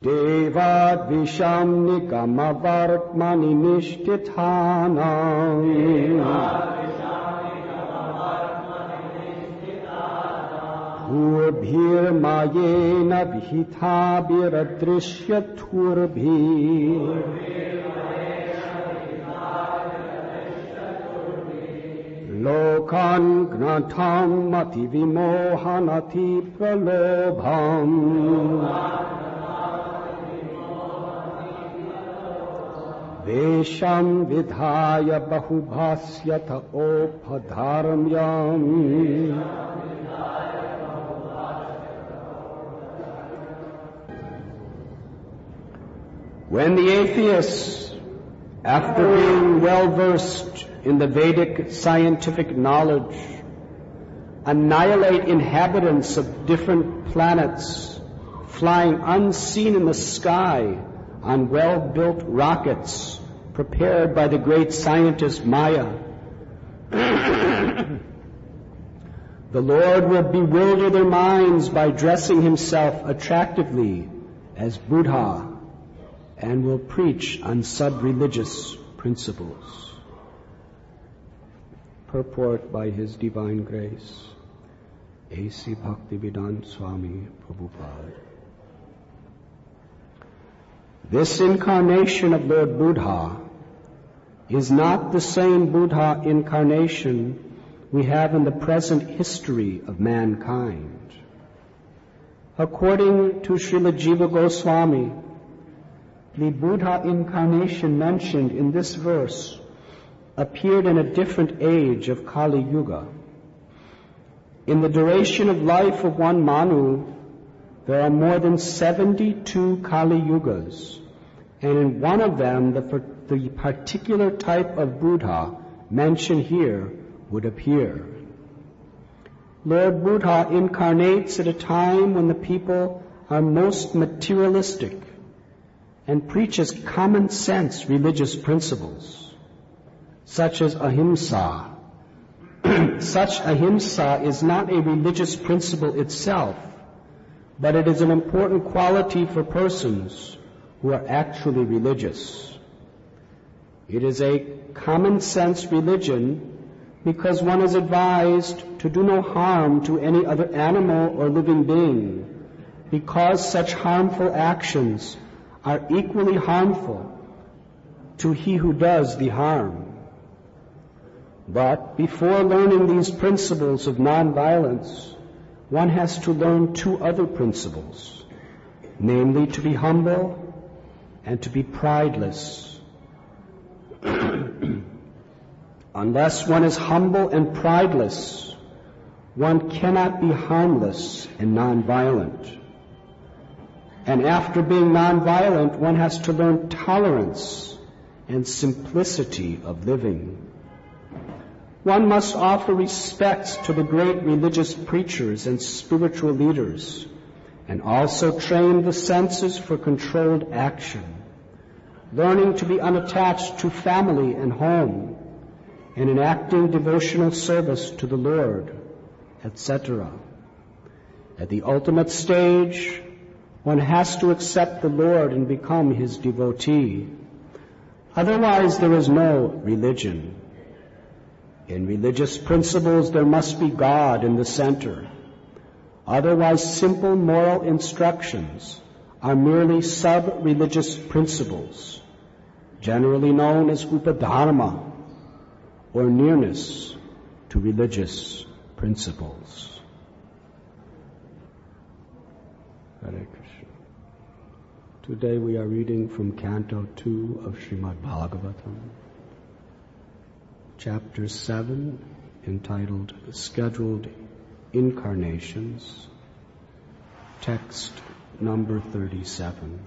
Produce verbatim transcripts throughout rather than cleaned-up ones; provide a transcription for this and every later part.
Devad Visham Nikamavartmani Nishtithanam Purabhir Mayena Vihithabhiradrishyathurbhir Lokan Gnatham Mati Vimohanati Pralobham Vesham Vidhaya Bahubhasyata Opadharamyam When the atheists, after being well versed in the Vedic scientific knowledge, annihilate inhabitants of different planets, flying unseen in the sky on well-built rockets prepared by the great scientist Maya, the Lord will bewilder their minds by dressing himself attractively as Buddha and will preach on sub-religious principles. Purport by His Divine Grace, A C Bhaktivedanta Swami Prabhupada. This incarnation of Lord Buddha is not the same Buddha incarnation we have in the present history of mankind. According to Srila Jiva Goswami, the Buddha incarnation mentioned in this verse appeared in a different age of Kali Yuga. In the duration of life of one Manu, there are more than seventy-two Kali Yugas, and in one of them the, the particular type of Buddha mentioned here would appear. Lord Buddha incarnates at a time when the people are most materialistic and preaches common sense religious principles, such as ahimsa. Such ahimsa is not a religious principle itself, but it is an important quality for persons who are actually religious. It is a common sense religion because one is advised to do no harm to any other animal or living being, because such harmful actions are equally harmful to he who does the harm. But before learning these principles of nonviolence, one has to learn two other principles, namely to be humble and to be prideless. Unless one is humble and prideless, one cannot be harmless and nonviolent. And after being nonviolent, one has to learn tolerance and simplicity of living. One must offer respect to the great religious preachers and spiritual leaders, and also train the senses for controlled action, learning to be unattached to family and home, and enacting devotional service to the Lord, et cetera. At the ultimate stage, one has to accept the Lord and become His devotee. Otherwise, there is no religion. In religious principles, there must be God in the center. Otherwise, simple moral instructions are merely sub-religious principles, generally known as upadharma, or nearness to religious principles. Hare Krishna. Today we are reading from Canto two of Srimad Bhagavatam, Chapter seven, entitled Scheduled Incarnations, text number thirty-seven.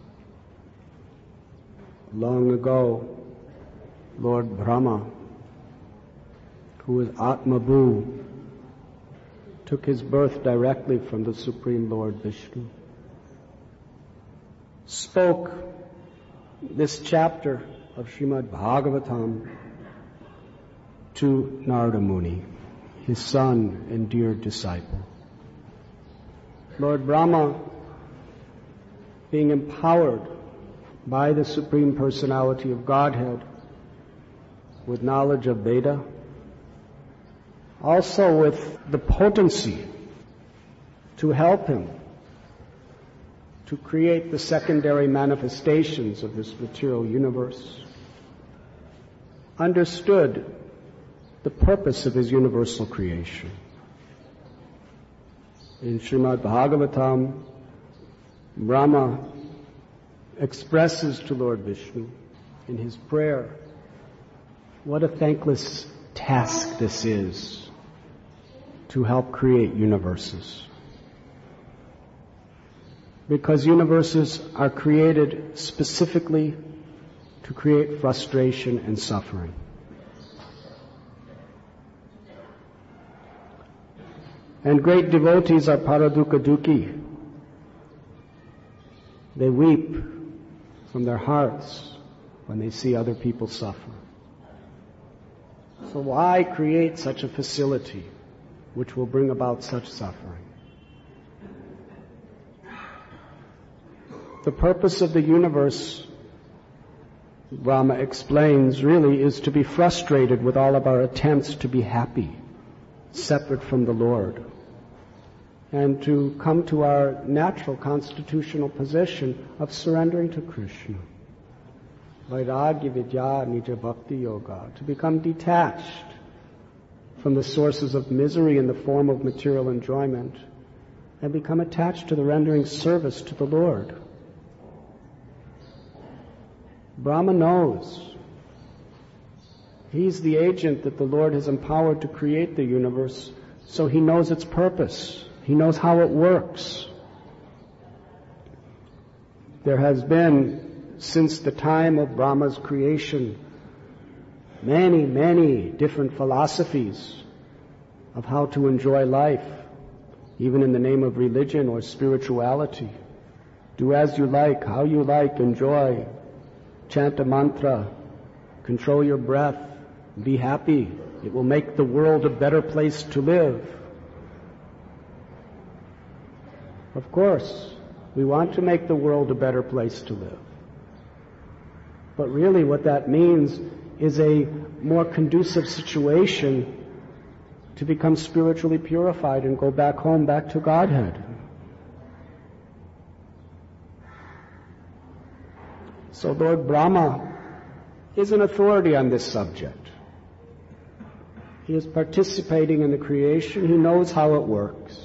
Long ago, Lord Brahma, who is Atmabhu, took his birth directly from the Supreme Lord Vishnu, spoke this chapter of Srimad Bhagavatam to Narada Muni, his son and dear disciple. Lord Brahma being empowered by the Supreme Personality of Godhead with knowledge of Veda, also with the potency to help him to create the secondary manifestations of this material universe, understood the purpose of his universal creation. In Srimad Bhagavatam, Brahma expresses to Lord Vishnu in his prayer what a thankless task this is to help create universes. Because universes are created specifically to create frustration and suffering. And great devotees are paradukkha dukhi. They weep from their hearts when they see other people suffer. So why create such a facility which will bring about such suffering? The purpose of the universe, Brahma explains, really is to be frustrated with all of our attempts to be happy, separate from the Lord, and to come to our natural constitutional position of surrendering to Krishna. Vairagya Vidya Nija Bhakti Yoga, to become detached from the sources of misery in the form of material enjoyment and become attached to the rendering service to the Lord. Brahma knows. He's the agent that the Lord has empowered to create the universe, so he knows its purpose. He knows how it works. There has been, since the time of Brahma's creation, many, many different philosophies of how to enjoy life, even in the name of religion or spirituality. Do as you like, how you like, enjoy. Chant a mantra, control your breath, be happy. It will make the world a better place to live. Of course, we want to make the world a better place to live. But really what that means is a more conducive situation to become spiritually purified and go back home, back to Godhead. So Lord Brahma is an authority on this subject. He is participating in the creation. He knows how it works.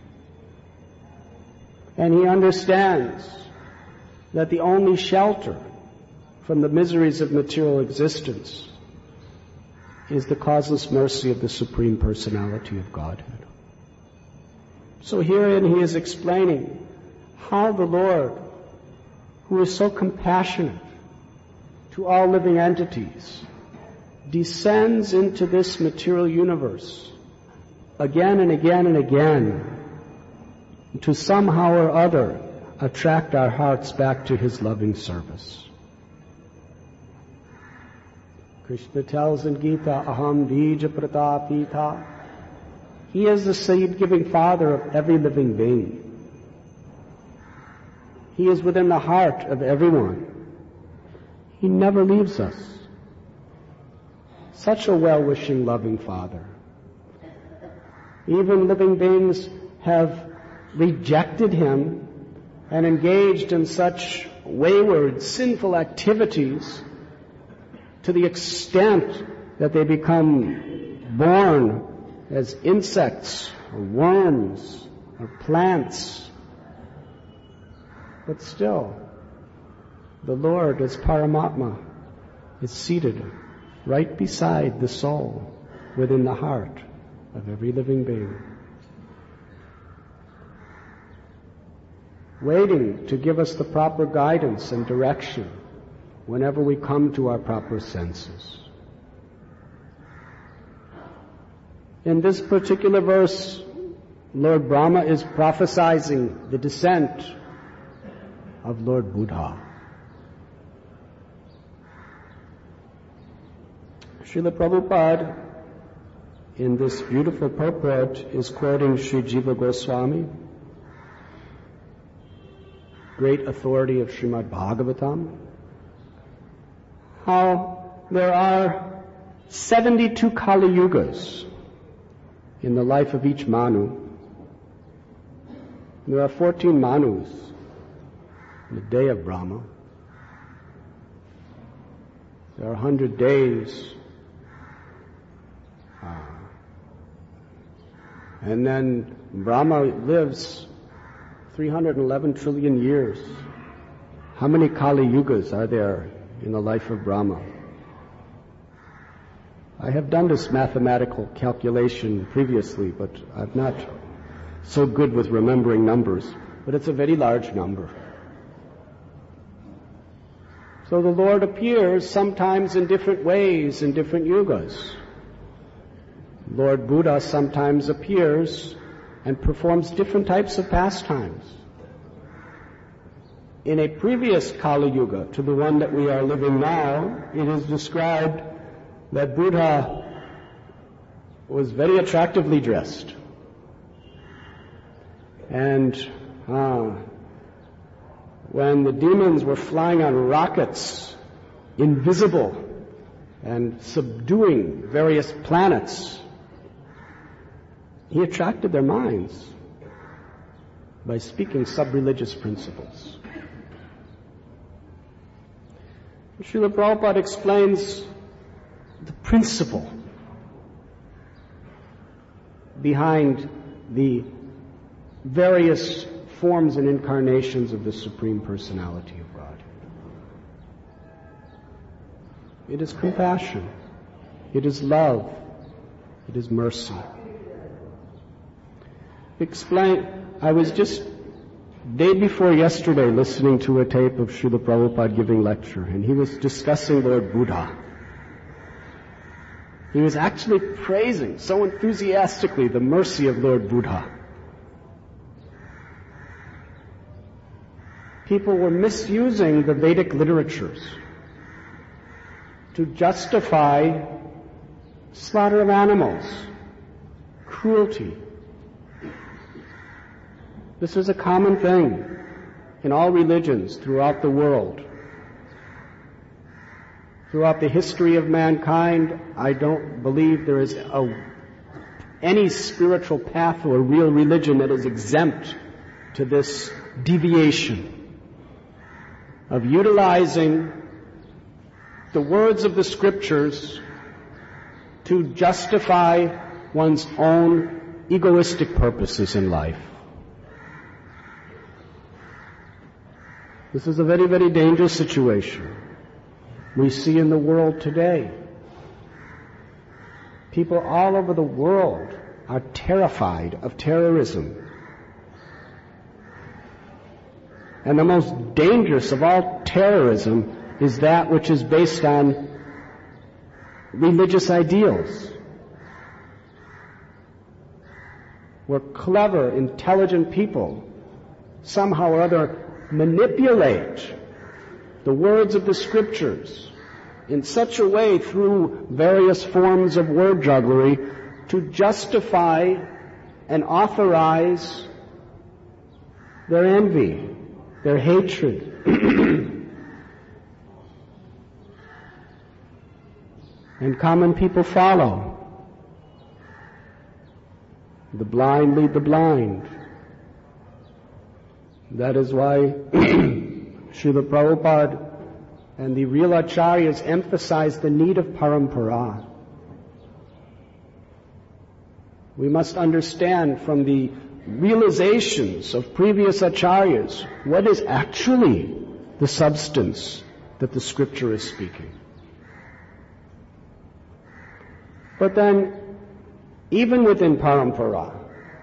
And he understands that the only shelter from the miseries of material existence is the causeless mercy of the Supreme Personality of Godhead. So herein he is explaining how the Lord, who is so compassionate to all living entities, descends into this material universe again and again and again to somehow or other attract our hearts back to his loving service. Krishna tells in Gita, Aham Bija Pratapita. He is the seed-giving Father of every living being. He is within the heart of everyone. He never leaves us. Such a well-wishing, loving Father. Even living beings have rejected him and engaged in such wayward, sinful activities to the extent that they become born as insects or worms or plants. But still, the Lord as Paramatma is seated right beside the soul within the heart of every living being, waiting to give us the proper guidance and direction whenever we come to our proper senses. In this particular verse, Lord Brahma is prophesizing the descent of Lord Buddha. Srila Prabhupada, in this beautiful purport, is quoting Sri Jiva Goswami. great authority of Srimad Bhagavatam, how there are seventy-two Kali Yugas in the life of each Manu. There are fourteen Manus in the day of Brahma. There are one hundred days. Uh, and then Brahma lives three hundred eleven trillion years. How many Kali Yugas are there in the life of Brahma? I have done this mathematical calculation previously, but I'm not so good with remembering numbers. But it's a very large number. So the Lord appears sometimes in different ways in different yugas. Lord Buddha sometimes appears and performs different types of pastimes. In a previous Kali Yuga to the one that we are living now, it is described that Buddha was very attractively dressed. And uh, when the demons were flying on rockets, invisible, and subduing various planets, he attracted their minds by speaking sub-religious principles. Srila Prabhupada explains the principle behind the various forms and incarnations of the Supreme Personality of God. It is compassion. It is love. It is mercy. Explain, I was just day before yesterday listening to a tape of Srila Prabhupada giving lecture, and he was discussing Lord Buddha. He was actually praising so enthusiastically the mercy of Lord Buddha. People were misusing the Vedic literatures to justify slaughter of animals, cruelty. This is a common thing in all religions throughout the world. Throughout the history of mankind, I don't believe there is a, any spiritual path or real religion that is exempt to this deviation of utilizing the words of the scriptures to justify one's own egoistic purposes in life. This is a very, very dangerous situation we see in the world today. People all over the world are terrified of terrorism. And the most dangerous of all terrorism is that which is based on religious ideals, where clever, intelligent people somehow or other manipulate the words of the scriptures in such a way through various forms of word jugglery to justify and authorize their envy, their hatred. And common people follow. The blind lead the blind. That is why Srila Prabhupada and the real acharyas emphasize the need of parampara. We must understand from the realizations of previous acharyas what is actually the substance that the scripture is speaking. But then, even within parampara,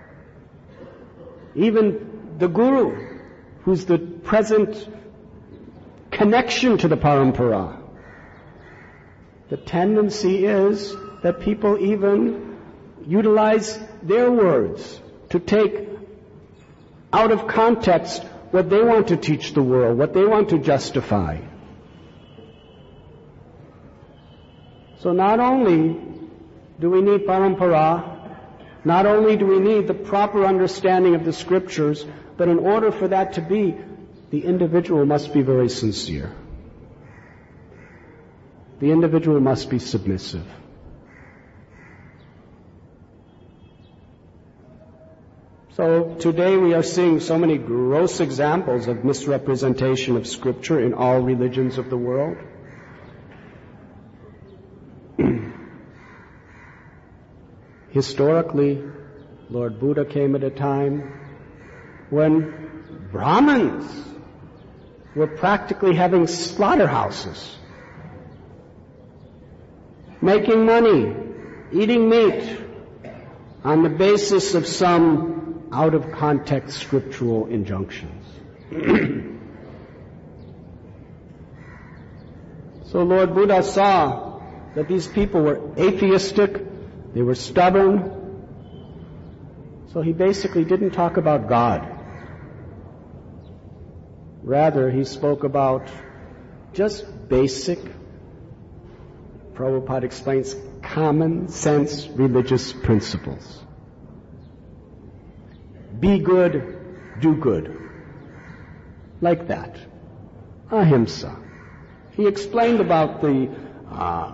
even the guru, who's the present connection to the parampara, the tendency is that people even utilize their words to take out of context what they want to teach the world, what they want to justify. So not only do we need parampara, not only do we need the proper understanding of the scriptures, but in order for that to be, the individual must be very sincere. The individual must be submissive. So today we are seeing so many gross examples of misrepresentation of Scripture in all religions of the world. Historically, Lord Buddha came at a time when Brahmins were practically having slaughterhouses, making money, eating meat on the basis of some out-of-context scriptural injunctions. So Lord Buddha saw that these people were atheistic, they were stubborn, so he basically didn't talk about God. Rather, he spoke about just basic, Prabhupada explains, common sense religious principles. Be good, do good. Like that. Ahimsa. He explained about the uh,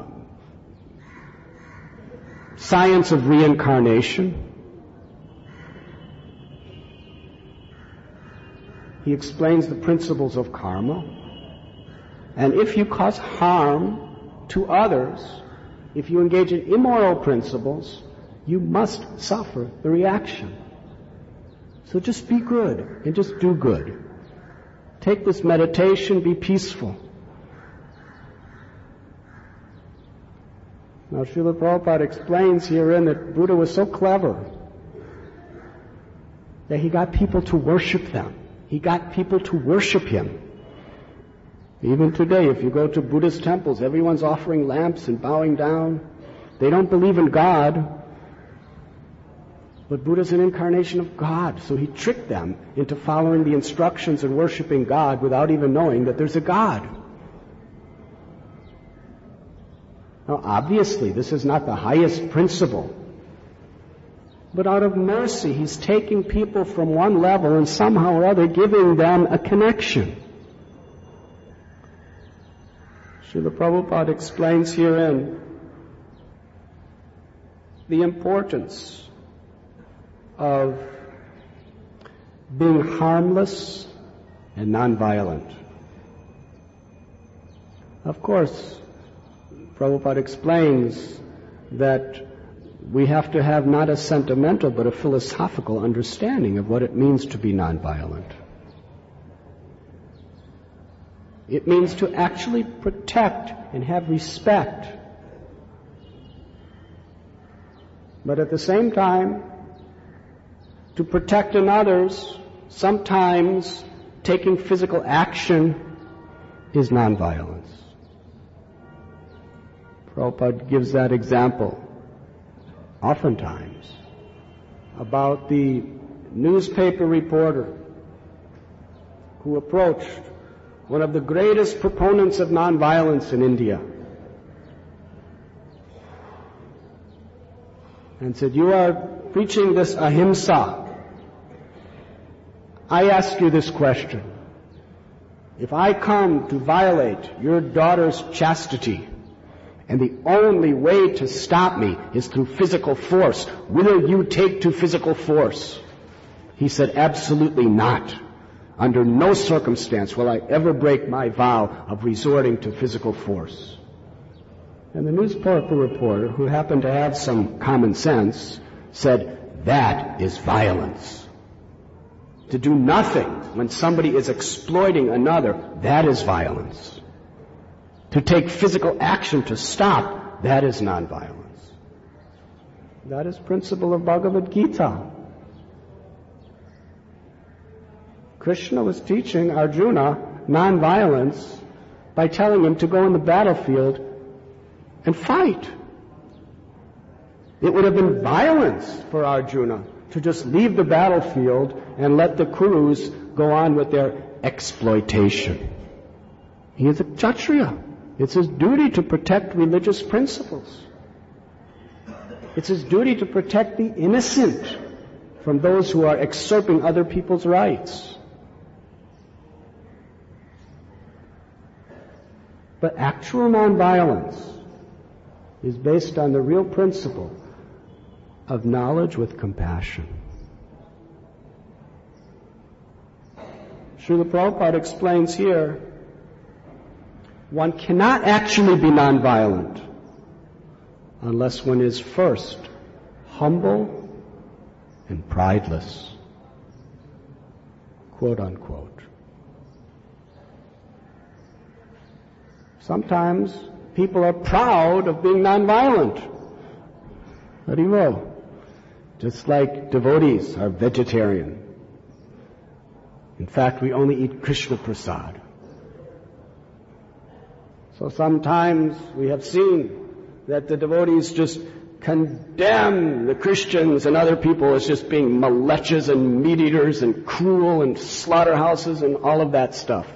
science of reincarnation. He explains the principles of karma. And if you cause harm to others, if you engage in immoral principles, you must suffer the reaction. So just be good and just do good. Take this meditation, be peaceful. Now Srila Prabhupada explains herein that Buddha was so clever that he got people to worship them. He got people to worship him. Even today, if you go to Buddhist temples, everyone's offering lamps and bowing down. They don't believe in God. But Buddha's an incarnation of God, so he tricked them into following the instructions and worshiping God without even knowing that there's a God. Now, obviously, this is not the highest principle. But out of mercy, he's taking people from one level and somehow or other giving them a connection. Srila Prabhupada explains herein the importance of being harmless and nonviolent. Of course, Prabhupada explains that we have to have not a sentimental but a philosophical understanding of what it means to be nonviolent. It means to actually protect and have respect. But at the same time, to protect in others, sometimes taking physical action is nonviolence. Prabhupada gives that example oftentimes about the newspaper reporter who approached one of the greatest proponents of nonviolence in India and said, "You are preaching this ahimsa. I ask you this question. If I come to violate your daughter's chastity, and the only way to stop me is through physical force, will you take to physical force?" He said, "Absolutely not. Under no circumstance will I ever break my vow of resorting to physical force." And the newspaper reporter, who happened to have some common sense, said, "That is violence. To do nothing when somebody is exploiting another, that is violence. To take physical action to stop, that is nonviolence." That is principle of Bhagavad Gita. Krishna was teaching Arjuna nonviolence by telling him to go in the battlefield and fight. It would have been violence for Arjuna to just leave the battlefield and let the Kurus go on with their exploitation. He is a Kshatriya. It's his duty to protect religious principles. It's his duty to protect the innocent from those who are excerpting other people's rights. But actual nonviolence is based on the real principle of knowledge with compassion. Srila Prabhupada explains here, one cannot actually be nonviolent unless one is first humble and prideless, quote unquote. Sometimes people are proud of being nonviolent. Harimo. Just like devotees are vegetarian. In fact, we only eat Krishna prasad. So sometimes we have seen that the devotees just condemn the Christians and other people as just being malechas and meat-eaters and cruel and slaughterhouses and all of that stuff.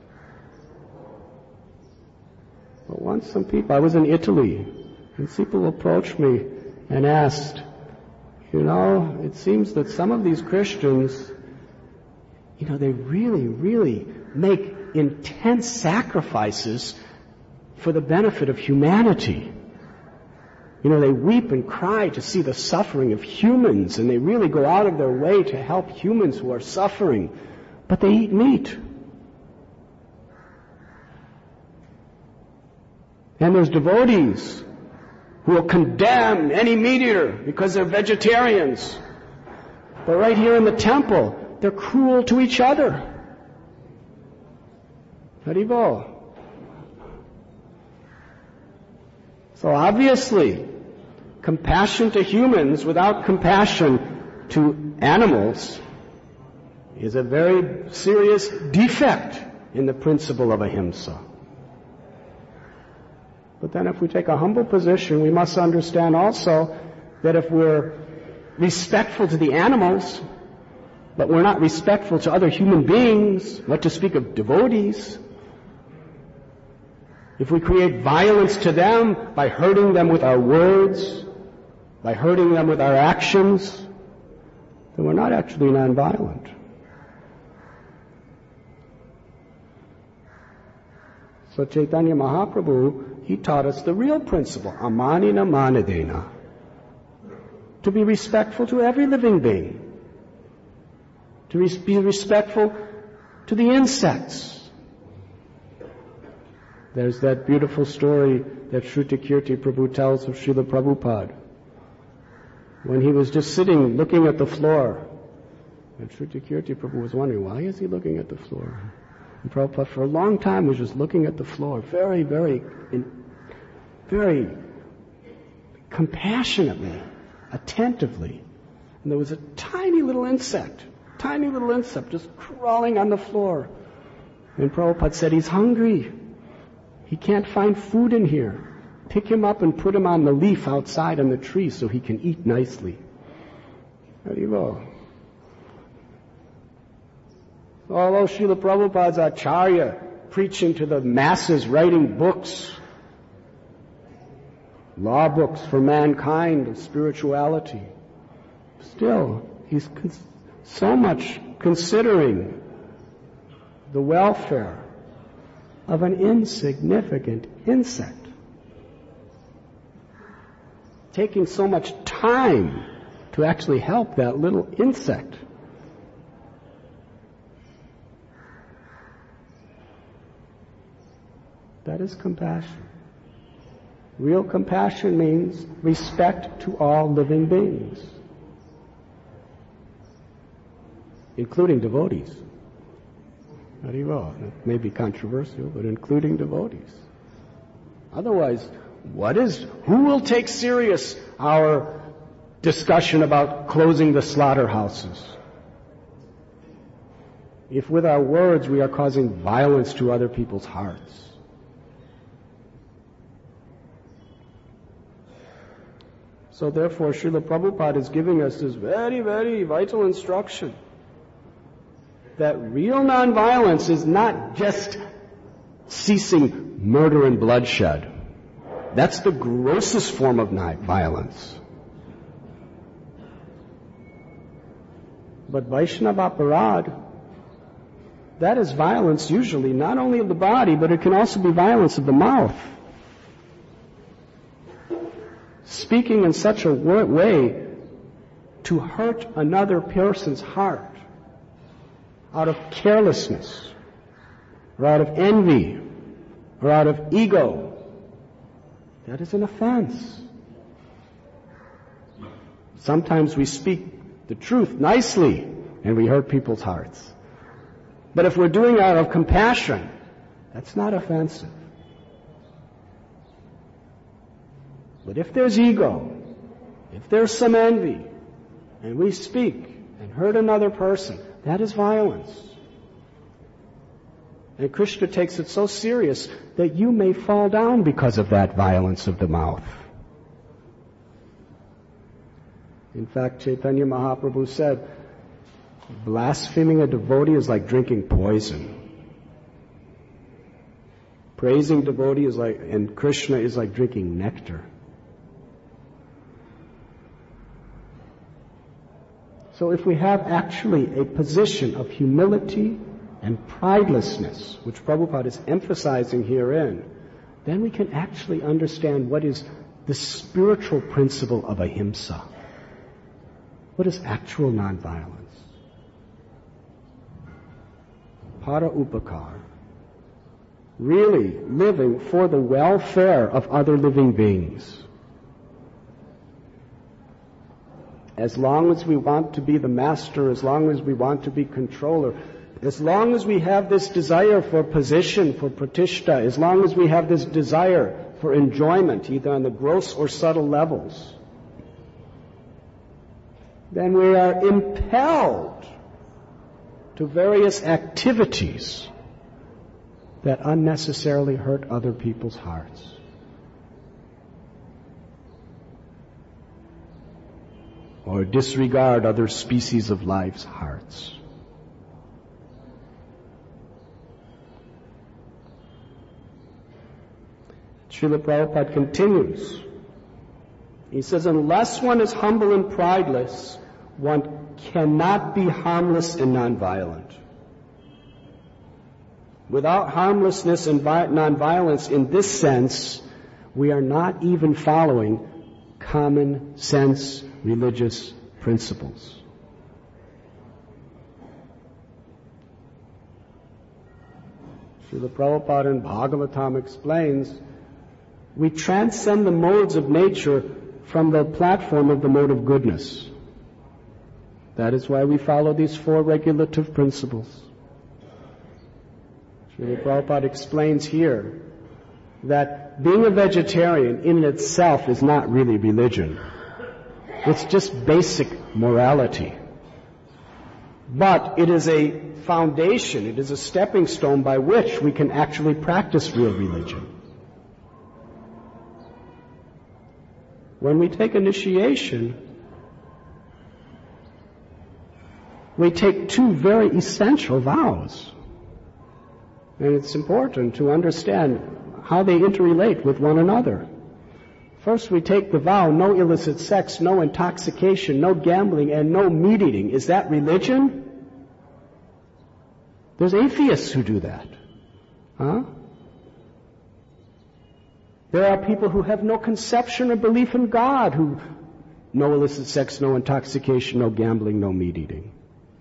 But once some people, I was in Italy, and people approached me and asked, you know, it seems that some of these Christians, you know, they really, really make intense sacrifices for the benefit of humanity. You know, they weep and cry to see the suffering of humans, and they really go out of their way to help humans who are suffering, but they eat meat. And there's devotees who will condemn any meat eater because they're vegetarians. But right here in the temple, they're cruel to each other. Haribol. So obviously, compassion to humans without compassion to animals is a very serious defect in the principle of ahimsa. But then if we take a humble position, we must understand also that if we're respectful to the animals, but we're not respectful to other human beings, what to speak of devotees, if we create violence to them by hurting them with our words, by hurting them with our actions, then we're not actually nonviolent. So Chaitanya Mahaprabhu, he taught us the real principle, amanina manadena, to be respectful to every living being, to res- be respectful to the insects. There's that beautiful story that Shrutikirti Prabhu tells of Srila Prabhupada, when he was just sitting looking at the floor, and Shrutikirti Prabhu was wondering, why is he looking at the floor? And Prabhupada for a long time was just looking at the floor, very, very, very compassionately, attentively. And there was a tiny little insect, tiny little insect just crawling on the floor. And Prabhupada said, he's hungry. He can't find food in here. Pick him up and put him on the leaf outside on the tree so he can eat nicely. Haribol. Although Srila Prabhupada's Acharya, preaching to the masses, writing books, law books for mankind of spirituality, still, he's con- so much considering the welfare of an insignificant insect. Taking so much time to actually help that little insect. That is compassion. Real compassion means respect to all living beings, including devotees. Very well. It may be controversial, but including devotees. Otherwise, what is, who will take serious our discussion about closing the slaughterhouses? If with our words we are causing violence to other people's hearts. So therefore, Srila Prabhupada is giving us this very, very vital instruction that real nonviolence is not just ceasing murder and bloodshed. That's the grossest form of violence. But Vaishnava Aparad, that is violence usually, not only of the body, but it can also be violence of the mouth. Speaking in such a way to hurt another person's heart out of carelessness, or out of envy, or out of ego, that is an offense. Sometimes we speak the truth nicely and we hurt people's hearts. But if we're doing it out of compassion, that's not offensive. But if there's ego, if there's some envy, and we speak and hurt another person, that is violence. And Krishna takes it so serious that you may fall down because of that violence of the mouth. In fact, Chaitanya Mahaprabhu said, blaspheming a devotee is like drinking poison. Praising devotee is like, and Krishna is like drinking nectar. So if we have actually a position of humility and pridelessness, which Prabhupada is emphasizing herein, then we can actually understand what is the spiritual principle of ahimsa. What is actual nonviolence? Para upakar. Really living for the welfare of other living beings. As long as we want to be the master, as long as we want to be controller, as long as we have this desire for position, for pratishta, as long as we have this desire for enjoyment, either on the gross or subtle levels, then we are impelled to various activities that unnecessarily hurt other people's hearts. Or disregard other species of life's hearts. Srila Prabhupada continues. He says, unless one is humble and prideless, one cannot be harmless and nonviolent. Without harmlessness and nonviolence in this sense, we are not even following common sense religious principles. Srila Prabhupada in Bhagavatam explains, we transcend the modes of nature from the platform of the mode of goodness. That is why we follow these four regulative principles. Srila Prabhupada explains here that being a vegetarian in itself is not really religion. It's just basic morality. But it is a foundation, it is a stepping stone by which we can actually practice real religion. When we take initiation, we take two very essential vows. And it's important to understand how they interrelate with one another. First, we take the vow, no illicit sex, no intoxication, no gambling, and no meat eating. Is that religion? There's atheists who do that. Huh? There are people who have no conception or belief in God, who no illicit sex, no intoxication, no gambling, no meat eating.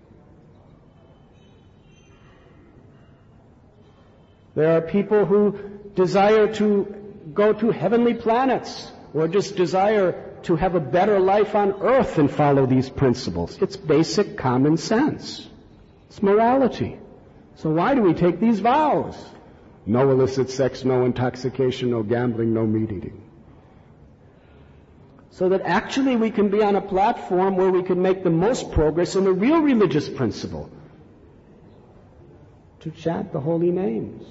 There are people who desire to go to heavenly planets, or just desire to have a better life on earth and follow these principles. It's basic common sense. It's morality. So why do we take these vows? No illicit sex, no intoxication, no gambling, no meat eating. So that actually we can be on a platform where we can make the most progress in the real religious principle. To chant the holy names.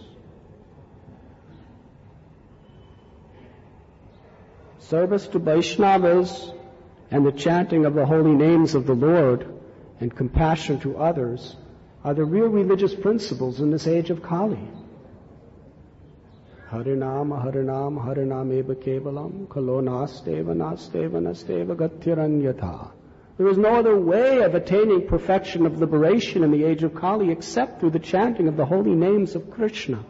Service to Vaishnavas and the chanting of the holy names of the Lord and compassion to others are the real religious principles in this age of Kali. Harinam, Harinam, Harinam eva kevalam, kalo nasteva, nasteva, nasteva gatyaranyatha. There is no other way of attaining perfection of liberation in the age of Kali except through the chanting of the holy names of Krishna.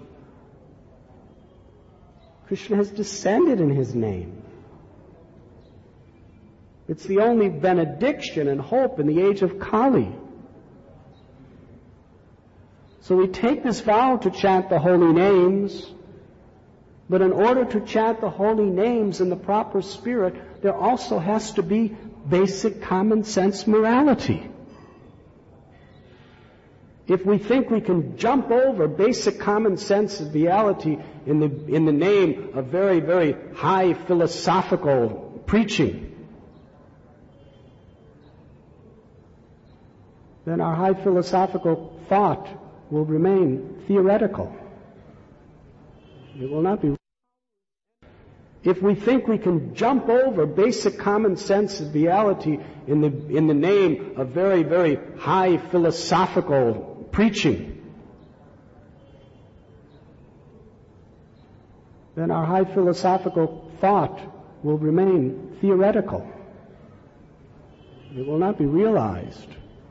Krishna has descended in his name. It's the only benediction and hope in the age of Kali. So we take this vow to chant the holy names, but in order to chant the holy names in the proper spirit, there also has to be basic common sense morality. If we think we can jump over basic common sense reality in the, in the name of very, very high philosophical preaching, then our high philosophical thought will remain theoretical. It will not be. If we think we can jump over basic common sense reality in the, in the name of very, very high philosophical preaching, then our high philosophical thought will remain theoretical. It will not be realized.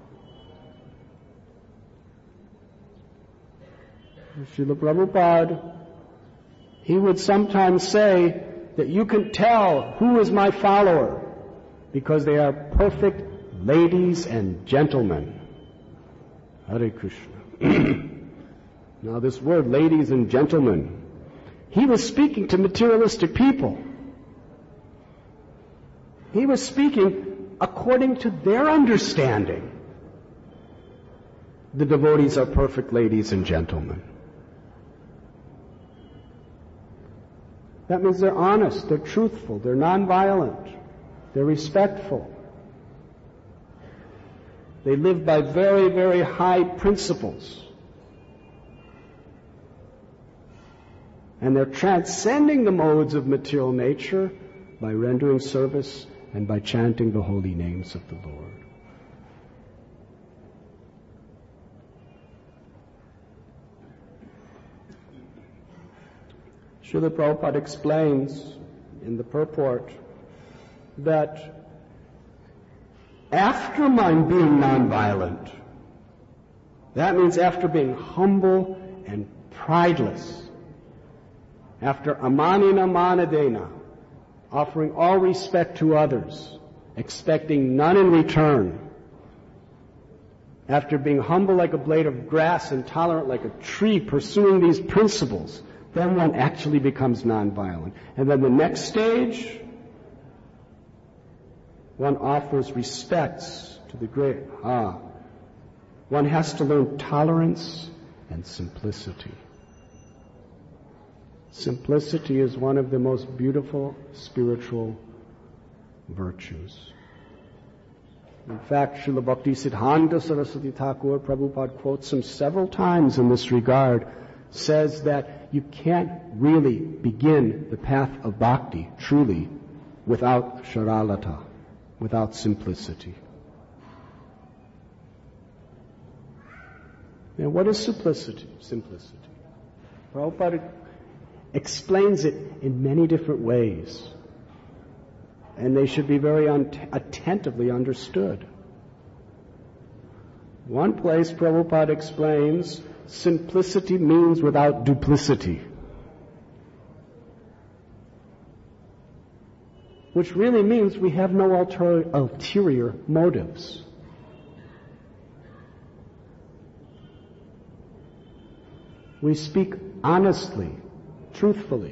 Srila Prabhupada, he would sometimes say that you can tell who is my follower because they are perfect ladies and gentlemen. Hare Krishna. Now this word, ladies and gentlemen, he was speaking to materialistic people. He was speaking according to their understanding. The devotees are perfect ladies and gentlemen. That means they're honest, they're truthful, they're nonviolent, they're respectful. They live by very, very high principles. And they're transcending the modes of material nature by rendering service and by chanting the holy names of the Lord. Srila Prabhupada explains in the purport that after mind being nonviolent, that means after being humble and prideless, after amanina manadena, offering all respect to others, expecting none in return, after being humble like a blade of grass and tolerant like a tree, pursuing these principles, then one actually becomes nonviolent. And then the next stage, one offers respects to the great. Ah, one has to learn tolerance and simplicity. Simplicity is one of the most beautiful spiritual virtues. In fact, Srila Bhaktisiddhanta Saraswati Thakur, Prabhupada quotes him several times in this regard, says that you can't really begin the path of bhakti truly without sharalata, without simplicity. Now, what is simplicity? Simplicity. Prabhupada explains it in many different ways, and they should be very un- attentively understood. One place Prabhupada explains simplicity means without duplicity, which really means we have no alter- ulterior motives. We speak honestly, truthfully.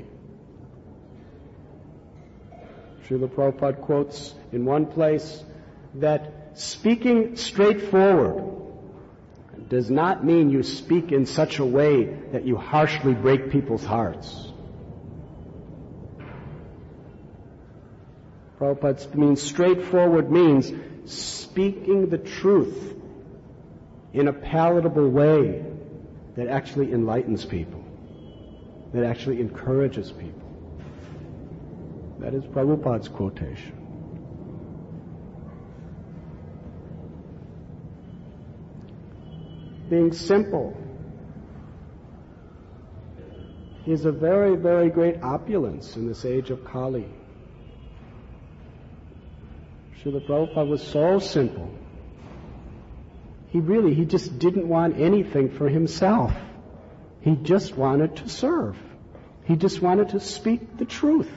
Srila Prabhupada quotes in one place that speaking straightforward does not mean you speak in such a way that you harshly break people's hearts. Prabhupada means straightforward means speaking the truth in a palatable way that actually enlightens people, that actually encourages people. That is Prabhupada's quotation. Being simple is a very, very great opulence in this age of Kali. Srila Srila Prabhupada was so simple. He really, he just didn't want anything for himself. He just wanted to serve. He just wanted to speak the truth.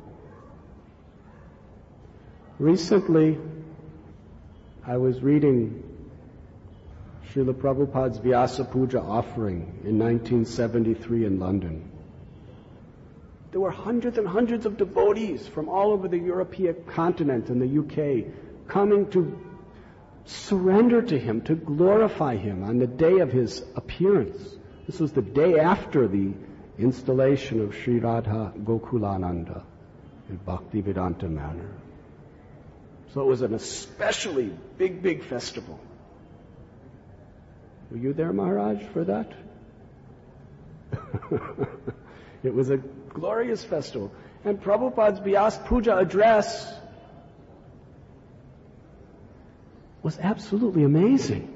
Recently, I was reading Srila Prabhupada's Vyasa Puja offering in nineteen seventy-three in London. There were hundreds and hundreds of devotees from all over the European continent and the U K coming to surrender to him, to glorify him on the day of his appearance. This was the day after the installation of Sri Radha Gokulananda in Bhaktivedanta manner. So it was an especially big, big festival. Were you there, Maharaj, for that? It was a glorious festival. And Prabhupada's Vyasa Puja address was absolutely amazing.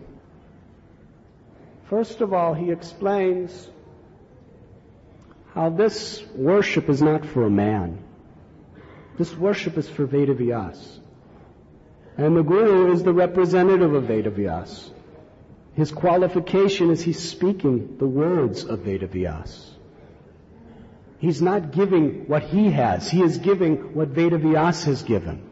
First of all, he explains how this worship is not for a man. This worship is for Vedavyas. And the Guru is the representative of Vedavyas. His qualification is he's speaking the words of Vedavyas. He's not giving what he has. He is giving what Vedavyas has given.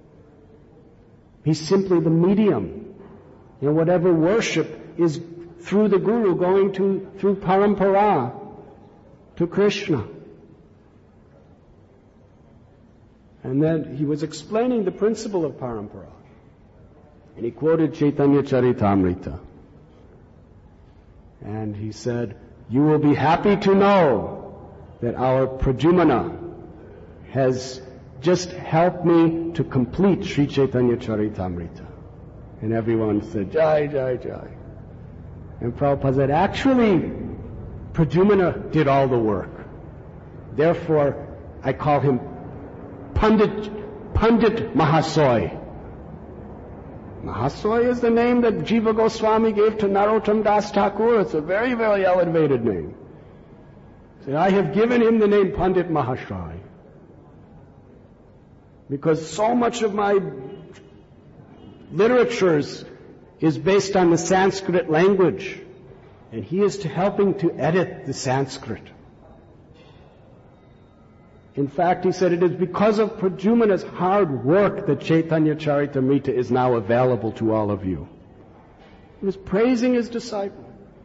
He's simply the medium. And whatever worship is through the Guru going to through Parampara to Krishna. And then he was explaining the principle of Parampara. And he quoted Chaitanya Charitamrita. And he said, you will be happy to know that our Prajumana has just helped me to complete Sri Chaitanya Charitamrita. And everyone said, Jai, Jai, Jai. And Prabhupada said, actually, Prajumana did all the work. Therefore, I call him Pandit, Pandit Mahasoy. Mahasoy is the name that Jiva Goswami gave to Narottam Das Thakur. It's a very, very elevated name. So I have given him the name Pandit Mahashoy. Because so much of my literatures is based on the Sanskrit language. And he is to helping to edit the Sanskrit. In fact, he said, it is because of Prajumana's hard work that Chaitanya Charitamrita is now available to all of you. He was praising his disciple.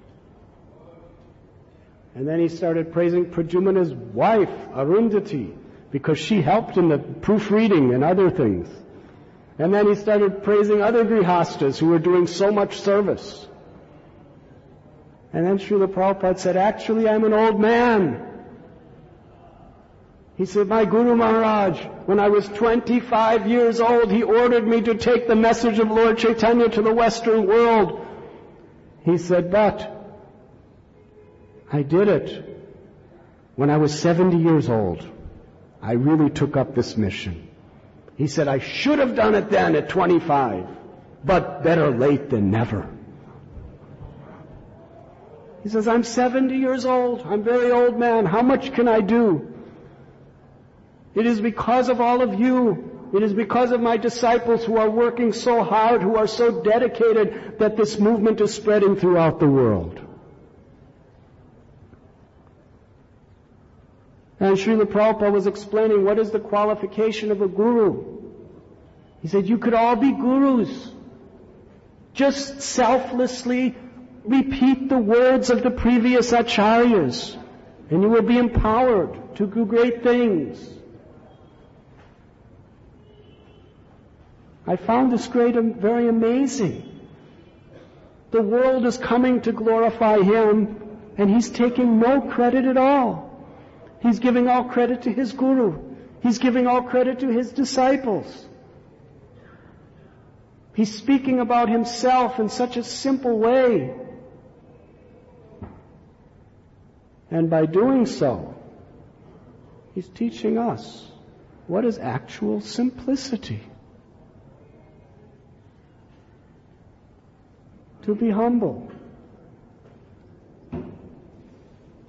And then he started praising Prajumana's wife, Arundhati, because she helped in the proofreading and other things. And then he started praising other grihastas who were doing so much service. And then Srila Prabhupada said, actually, I'm an old man. He said, my Guru Maharaj, when I was twenty-five years old, he ordered me to take the message of Lord Chaitanya to the Western world. He said, but I did it when I was seventy years old. I really took up this mission. He said, I should have done it then at twenty-five, but better late than never. He says, I'm seventy years old. I'm a very old man. How much can I do? It is because of all of you. It is because of my disciples who are working so hard, who are so dedicated, that this movement is spreading throughout the world. And Srila Prabhupada was explaining what is the qualification of a guru. He said, you could all be gurus. Just selflessly repeat the words of the previous acharyas, and you will be empowered to do great things. I found this great, very amazing. The world is coming to glorify him, and he's taking no credit at all. He's giving all credit to his guru. He's giving all credit to his disciples. He's speaking about himself in such a simple way. And by doing so, he's teaching us what is actual simplicity. To be humble.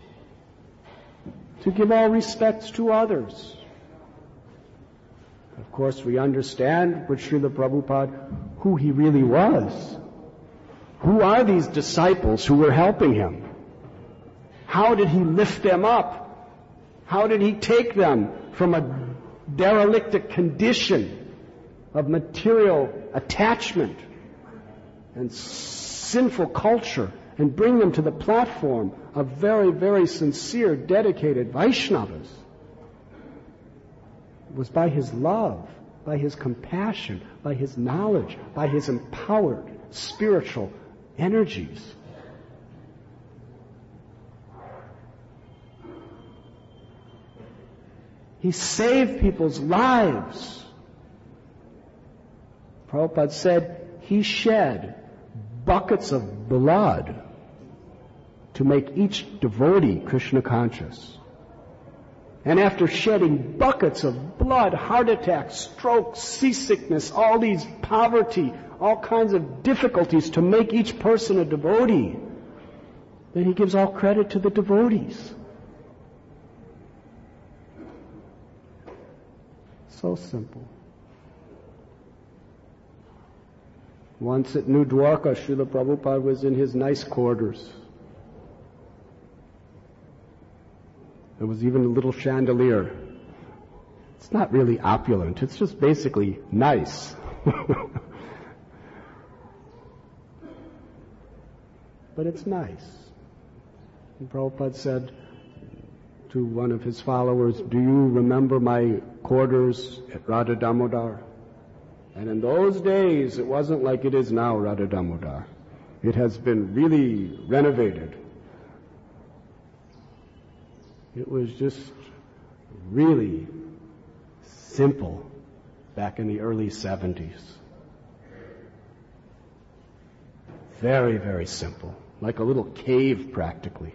To give all respects to others. Of course, we understand with Srila Prabhupada who he really was. Who are these disciples who were helping him? How did he lift them up? How did he take them from a derelict condition of material attachment and sinful culture and bring them to the platform of very, very sincere, dedicated Vaishnavas? It was by his love, by his compassion, by his knowledge, by his empowered spiritual energies. He saved people's lives. Prabhupada said he shed buckets of blood to make each devotee Krishna conscious. And after shedding buckets of blood, heart attacks, strokes, seasickness, all these poverty, all kinds of difficulties to make each person a devotee, then he gives all credit to the devotees. So simple. Once at New Dwarka, Srila Prabhupada was in his nice quarters. There was even a little chandelier. It's not really opulent. It's just basically nice. But it's nice. And Prabhupada said to one of his followers, "Do you remember my quarters at Radha Damodar?" And in those days, it wasn't like it is now, Radha Damodar. It has been really renovated. It was just really simple back in the early seventies. Very, very simple. Like a little cave, practically.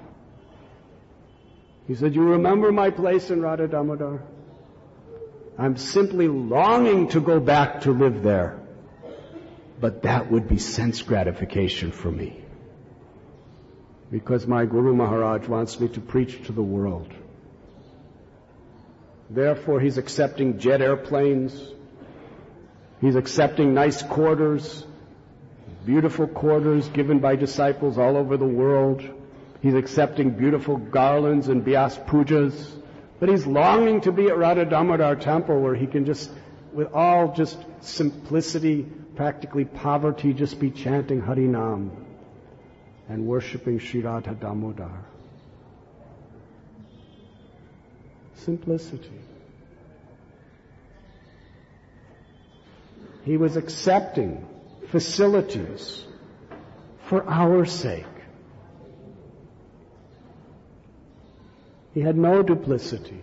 He said, "You remember my place in Radha Damodar? I'm simply longing to go back to live there. But that would be sense gratification for me. Because my Guru Maharaj wants me to preach to the world. Therefore, he's accepting jet airplanes. He's accepting nice quarters, beautiful quarters given by disciples all over the world. He's accepting beautiful garlands and Vyas pujas. But he's longing to be at Radha Damodar temple where he can just, with all just simplicity, practically poverty, just be chanting Harinam and worshipping Sri Radha Damodar. Simplicity. He was accepting facilities for our sake. He had no duplicity.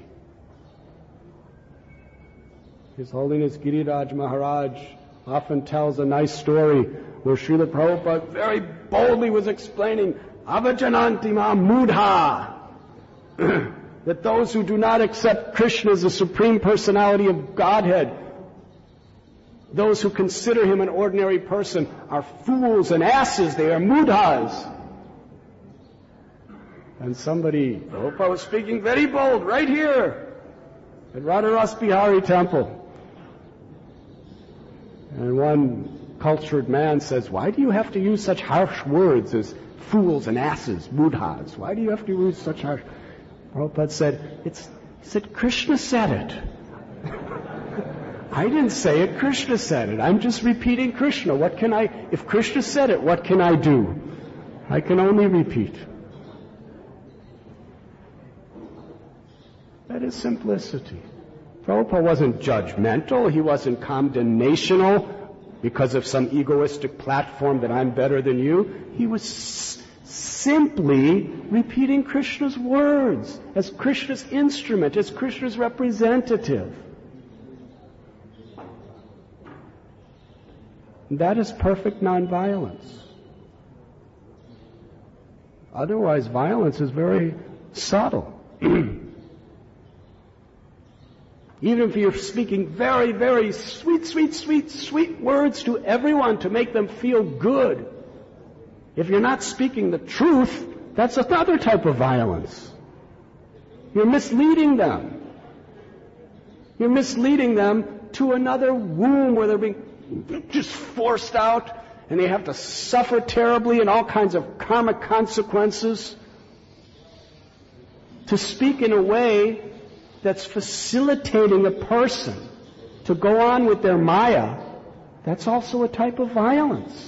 His Holiness Giriraj Maharaj often tells a nice story where Srila Prabhupada very boldly was explaining Avajananti ma mudha, that those who do not accept Krishna as the Supreme Personality of Godhead, those who consider him an ordinary person, are fools and asses. They are mudhas. And somebody, Prabhupada was speaking very bold right here at Radharas Bihari temple. And one cultured man says, "Why do you have to use such harsh words as fools and asses, mudhas? Why do you have to use such harsh..." Prabhupada said, it's, he said, Krishna said it. I didn't say it, Krishna said it. I'm just repeating Krishna. What can I, if Krishna said it, what can I do? I can only repeat. That is simplicity. Prabhupada wasn't judgmental. He wasn't condemnational because of some egoistic platform that I'm better than you. He was s- simply repeating Krishna's words as Krishna's instrument, as Krishna's representative. That is perfect nonviolence. Otherwise, violence is very subtle. Even if you're speaking very, very sweet, sweet, sweet, sweet words to everyone to make them feel good, if you're not speaking the truth, that's another type of violence. You're misleading them. You're misleading them to another womb where they're being just forced out and they have to suffer terribly and all kinds of karmic consequences, to speak in a way that's facilitating a person to go on with their maya, that's also a type of violence.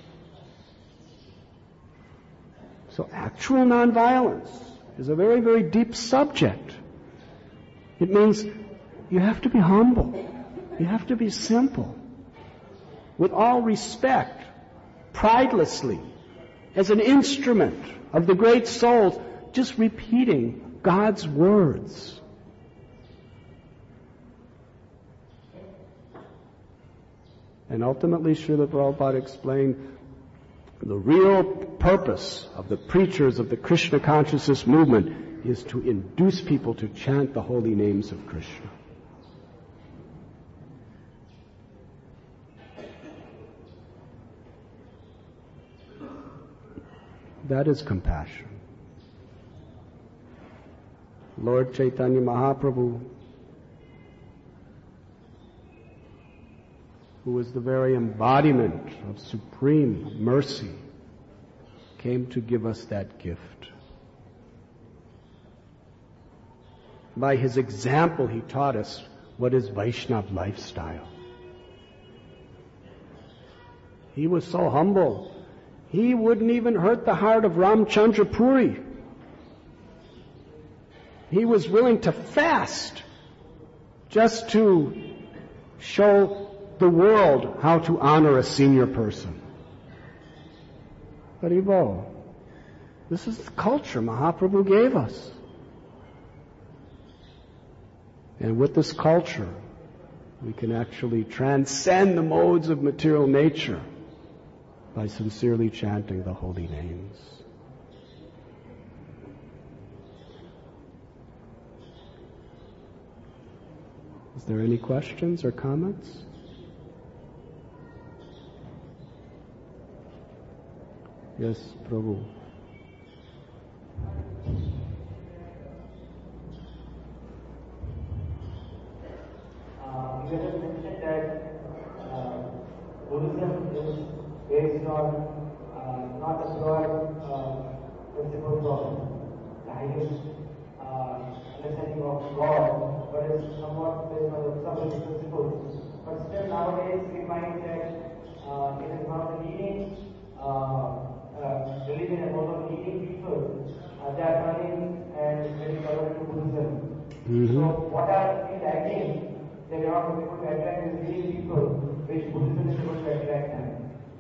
So actual nonviolence is a very, very deep subject. It means you have to be humble. You have to be simple. With all respect, pridelessly, as an instrument of the great souls, just repeating God's words. And ultimately, Srila Prabhupada explained the real purpose of the preachers of the Krishna consciousness movement is to induce people to chant the holy names of Krishna. That is compassion. Lord Chaitanya Mahaprabhu, who is the very embodiment of supreme mercy, came to give us that gift. By his example, he taught us what is Vaishnava lifestyle. He was so humble, he wouldn't even hurt the heart of Ramchandra Puri. He was willing to fast just to show the world how to honor a senior person. Haribo, this is the culture Mahaprabhu gave us. And with this culture, we can actually transcend the modes of material nature by sincerely chanting the holy names. Is there any questions or comments? Yes, Prabhu. Uh, you have mentioned that uh, Buddhism is based on uh, not a broad uh, principles of the highest uh, understanding of God, but it's somewhat based on some of the principles. But still nowadays we find that uh, it is not the leading uh, uh, religion and also leading people. Uh, they are turning and very covered to Buddhism. Mm-hmm. So what are we lacking that we are not able to attract these leading people, which Buddhism is able to attract them?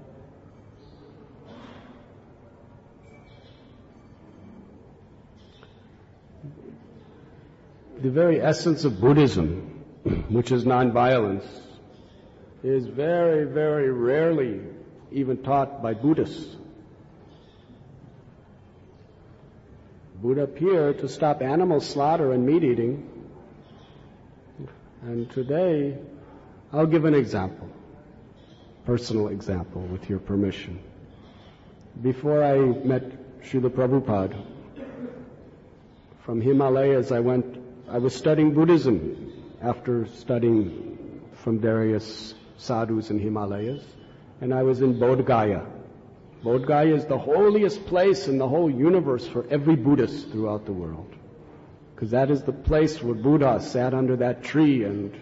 The very essence of Buddhism, which is nonviolence, is very, very rarely even taught by Buddhists. Buddha appeared to stop animal slaughter and meat eating. And today, I'll give an example, personal example, with your permission. Before I met Srila Prabhupada, from Himalayas I went, I was studying Buddhism after studying from various sadhus in Himalayas, and I was in Bodh Gaya. Bodh Gaya is the holiest place in the whole universe for every Buddhist throughout the world, because that is the place where Buddha sat under that tree and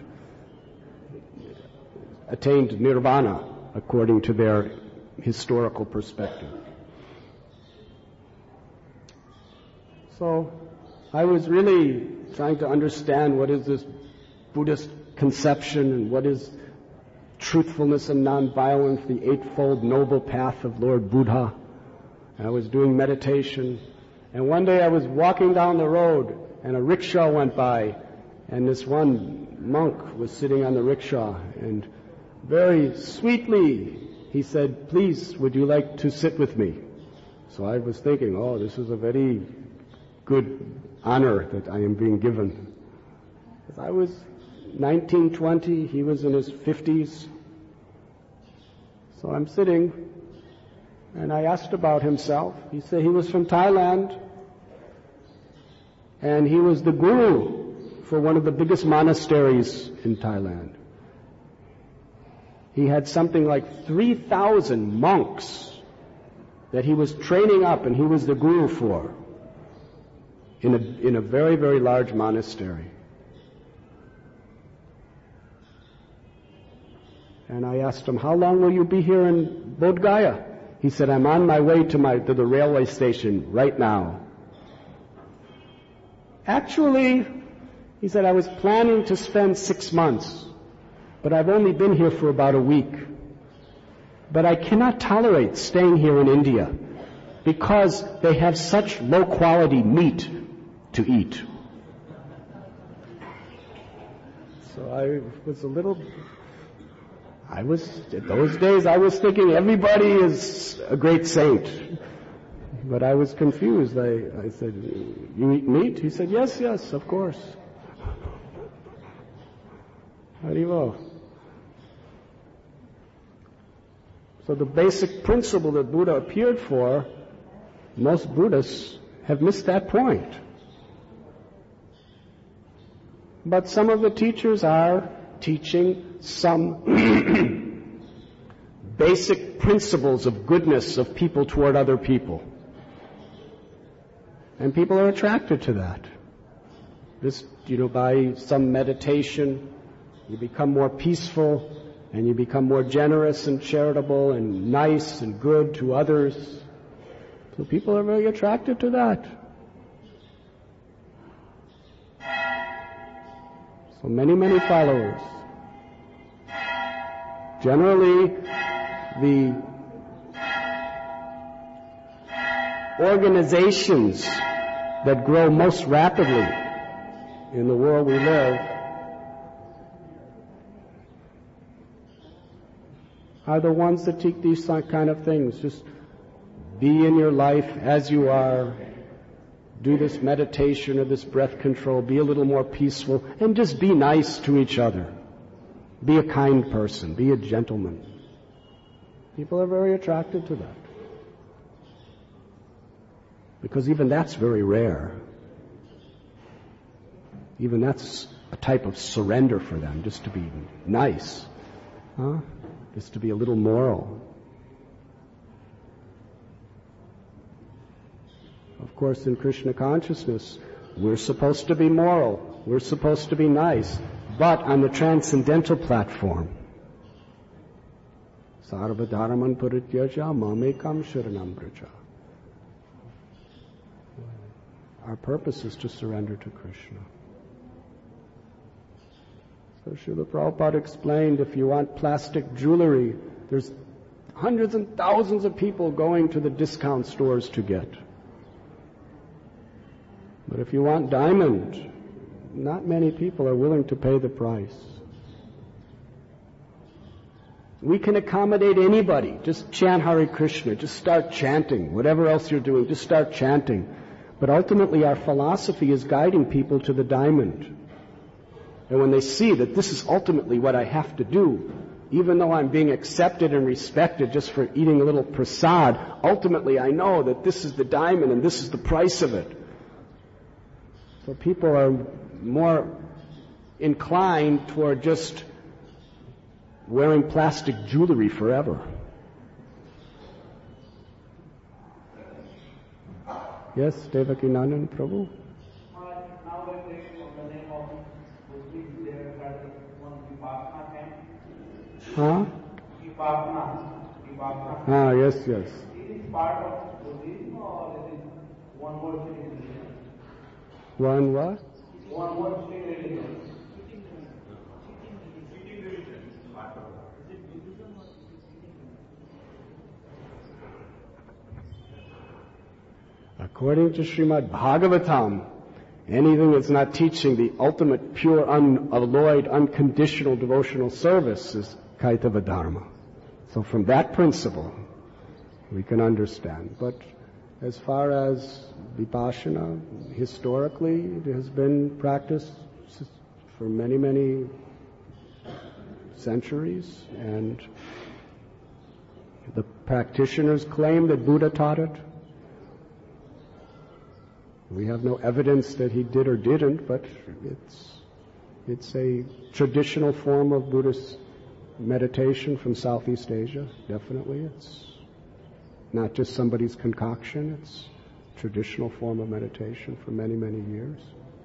attained nirvana according to their historical perspective. So I was really trying to understand what is this Buddhist conception and what is truthfulness and nonviolence, the Eightfold Noble Path of Lord Buddha. And I was doing meditation. And one day I was walking down the road and a rickshaw went by, and this one monk was sitting on the rickshaw, and very sweetly he said, "Please, would you like to sit with me?" So I was thinking, oh, this is a very good honor that I am being given. I was nineteen, twenty, he was in his fifties. So I'm sitting, and I asked about himself. He said he was from Thailand, and he was the guru for one of the biggest monasteries in Thailand. He had something like three thousand monks that he was training up and he was the guru for in a, in a very, very large monastery. And I asked him, how long will you be here in Bodh Gaya? He said, I'm on my way to, my, to the railway station right now. Actually, he said, I was planning to spend six months, but I've only been here for about a week. But I cannot tolerate staying here in India because they have such low-quality meat to eat. So I was a little... I was, in those days, I was thinking everybody is a great saint. But I was confused. I, I said, you eat meat? He said, yes, yes, of course. Haribo. So the basic principle that Buddha appeared for, most Buddhists have missed that point. But some of the teachers are teaching some basic principles of goodness of people toward other people. And people are attracted to that. Just, you know, by some meditation, you become more peaceful and you become more generous and charitable and nice and good to others. So people are very attracted to that. So many, many followers. Generally, the organizations that grow most rapidly in the world we live are the ones that teach these kind of things. Just be in your life as you are. Do this meditation or this breath control. Be a little more peaceful. And just be nice to each other. Be a kind person. Be a gentleman. People are very attracted to that. Because even that's very rare. Even that's a type of surrender for them, just to be nice. Huh? Just to be a little moral. Of course, in Krishna consciousness, we're supposed to be moral. We're supposed to be nice. But on the transcendental platform, Sarva Dharman Parityaja Mamekam Sharanam Braja. Our purpose is to surrender to Krishna. So Srila Prabhupada explained, if you want plastic jewelry, there's hundreds and thousands of people going to the discount stores to get. But if you want diamond, not many people are willing to pay the price. We can accommodate anybody. Just chant Hare Krishna. Just start chanting. Whatever else you're doing, just start chanting. But ultimately our philosophy is guiding people to the diamond. And when they see that this is ultimately what I have to do, even though I'm being accepted and respected just for eating a little prasad, ultimately I know that this is the diamond and this is the price of it. So people are more inclined toward just wearing plastic jewelry forever. Yes, Devaki Nandan, Prabhu? Nowadays, in the name of Muslims, they have started one Vipassana camp. Huh? Vipassana. Vipassana. Ah, yes, yes. It is part of Buddhism or it is one word religion? One what? One word religion. According to Srimad Bhagavatam, anything that's not teaching the ultimate, pure, unalloyed, unconditional devotional service is Kaitava Dharma. So from that principle, we can understand. But as far as Vipassana, historically, it has been practiced for many, many centuries, and the practitioners claim that Buddha taught it. We have no evidence that he did or didn't, but it's it's a traditional form of Buddhist meditation from Southeast Asia, definitely. It's not just somebody's concoction, it's a traditional form of meditation for many, many years.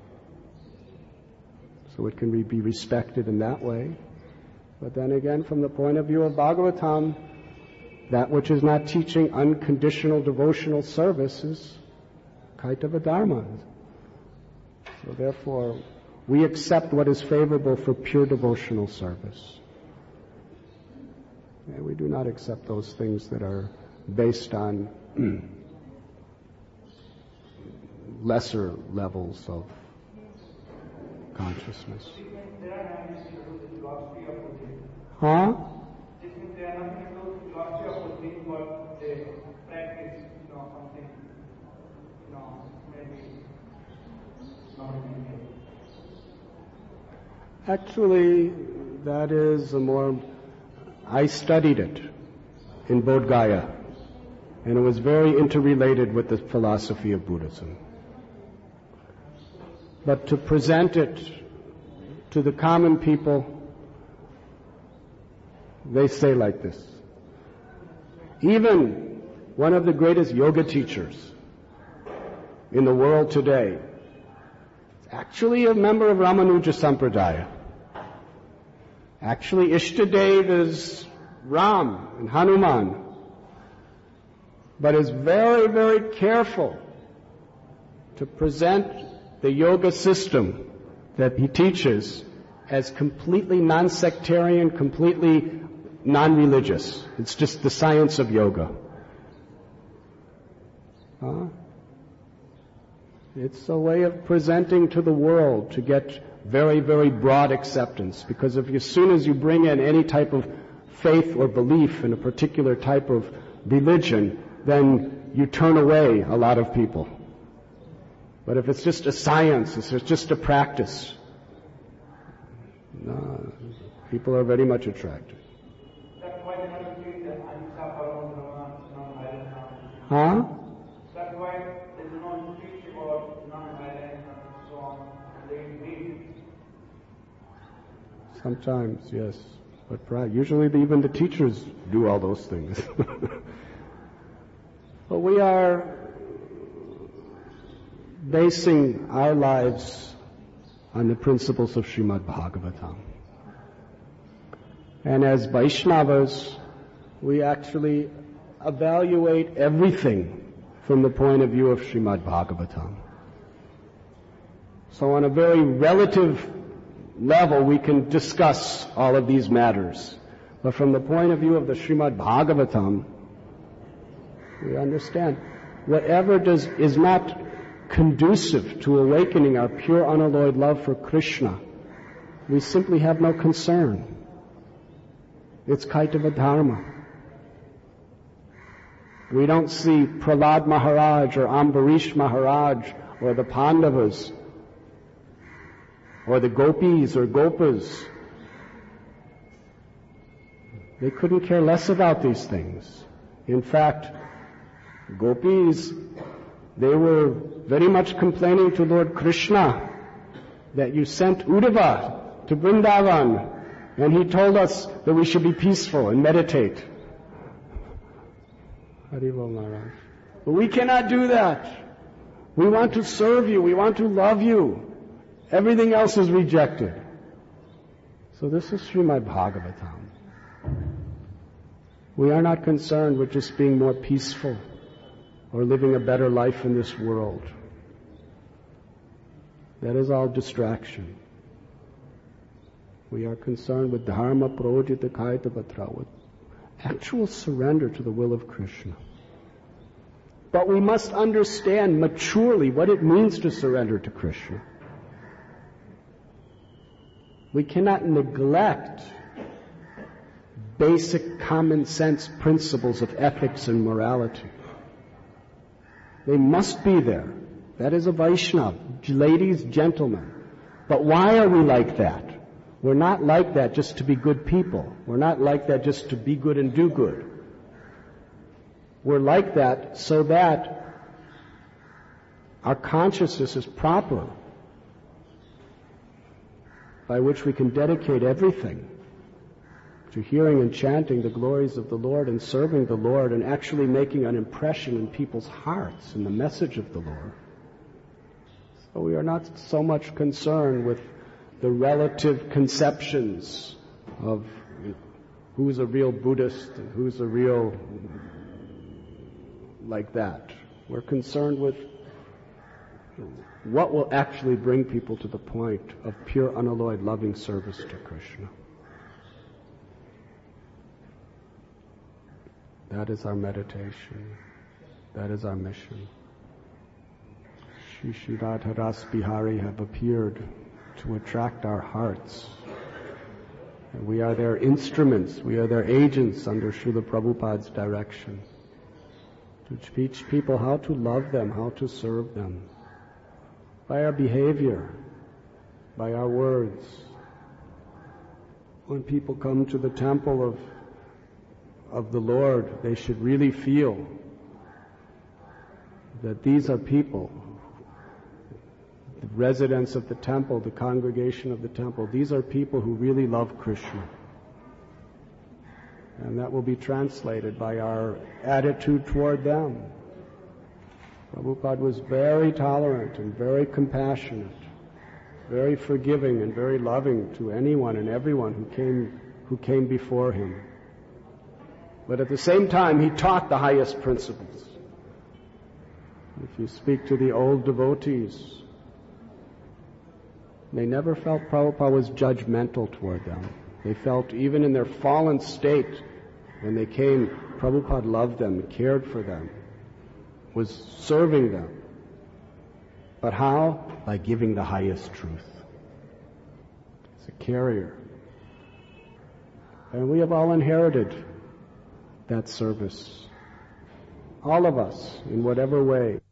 So it can be respected in that way. But then again, from the point of view of Bhagavatam, that which is not teaching unconditional devotional service is Kaitava Dharma. So therefore, we accept what is favorable for pure devotional service. And we do not accept those things that are based on lesser levels of consciousness. Huh? Actually, that is a more... I studied it in Bodh Gaya, and it was very interrelated with the philosophy of Buddhism. But to present it to the common people, they say like this. Even one of the greatest yoga teachers in the world today is actually a member of Ramanuja Sampradaya. Actually, Ishtadev is Ram and Hanuman, but is very, very careful to present the yoga system that he teaches as completely non-sectarian, completely non-religious. It's just the science of yoga. Huh? It's a way of presenting to the world to get very, very broad acceptance. Because if you, as soon as you bring in any type of faith or belief in a particular type of religion, then you turn away a lot of people. But if it's just a science, if it's just a practice, no, people are very much attracted. That's why they never treat the Ahimsa, Paramahamsa, non-violence. Huh? That's why they do not teach about non-violence and so on. They read. Sometimes, yes. But usually even the teachers do all those things. But we are basing our lives on the principles of Srimad Bhagavatam. And as Vaishnavas, we actually evaluate everything from the point of view of Srimad Bhagavatam. So on a very relative level, we can discuss all of these matters. But from the point of view of the Srimad Bhagavatam, we understand whatever does is not conducive to awakening our pure unalloyed love for Krishna, we simply have no concern. It's Kaitava Dharma. We don't see Prahlad Maharaj or Ambarish Maharaj or the Pandavas or the gopis or gopas. They couldn't care less about these things. In fact, gopis, they were very much complaining to Lord Krishna that you sent Uddhava to Vrindavan, and he told us that we should be peaceful and meditate. Harival Maharaj. But we cannot do that. We want to serve you. We want to love you. Everything else is rejected. So this is Srimad Bhagavatam. We are not concerned with just being more peaceful or living a better life in this world. That is all distraction. We are concerned with dharma projita kaita patra, with actual surrender to the will of Krishna. But we must understand maturely what it means to surrender to Krishna. We cannot neglect basic common sense principles of ethics and morality. They must be there. That is a Vaishnava. Ladies, gentlemen. But why are we like that? We're not like that just to be good people. We're not like that just to be good and do good. We're like that so that our consciousness is proper, by which we can dedicate everything to hearing and chanting the glories of the Lord and serving the Lord and actually making an impression in people's hearts in the message of the Lord. So we are not so much concerned with the relative conceptions of who's a real Buddhist and who's a real like that. We're concerned with what will actually bring people to the point of pure, unalloyed, loving service to Krishna. That is our meditation. That is our mission. Shri Shri Radha Ras Bihari have appeared to attract our hearts. And we are their instruments, we are their agents under Srila Prabhupada's direction to teach people how to love them, how to serve them. By our behavior, by our words. When people come to the temple of, of the Lord, they should really feel that these are people, the residents of the temple, the congregation of the temple, these are people who really love Krishna. And that will be translated by our attitude toward them. Prabhupada was very tolerant and very compassionate, very forgiving and very loving to anyone and everyone who came, who came before him. But at the same time, he taught the highest principles. If you speak to the old devotees, they never felt Prabhupada was judgmental toward them. They felt even in their fallen state, when they came, Prabhupada loved them, cared for them, was serving them. But how? By giving the highest truth. It's a carrier. And we have all inherited that service. All of us, in whatever way.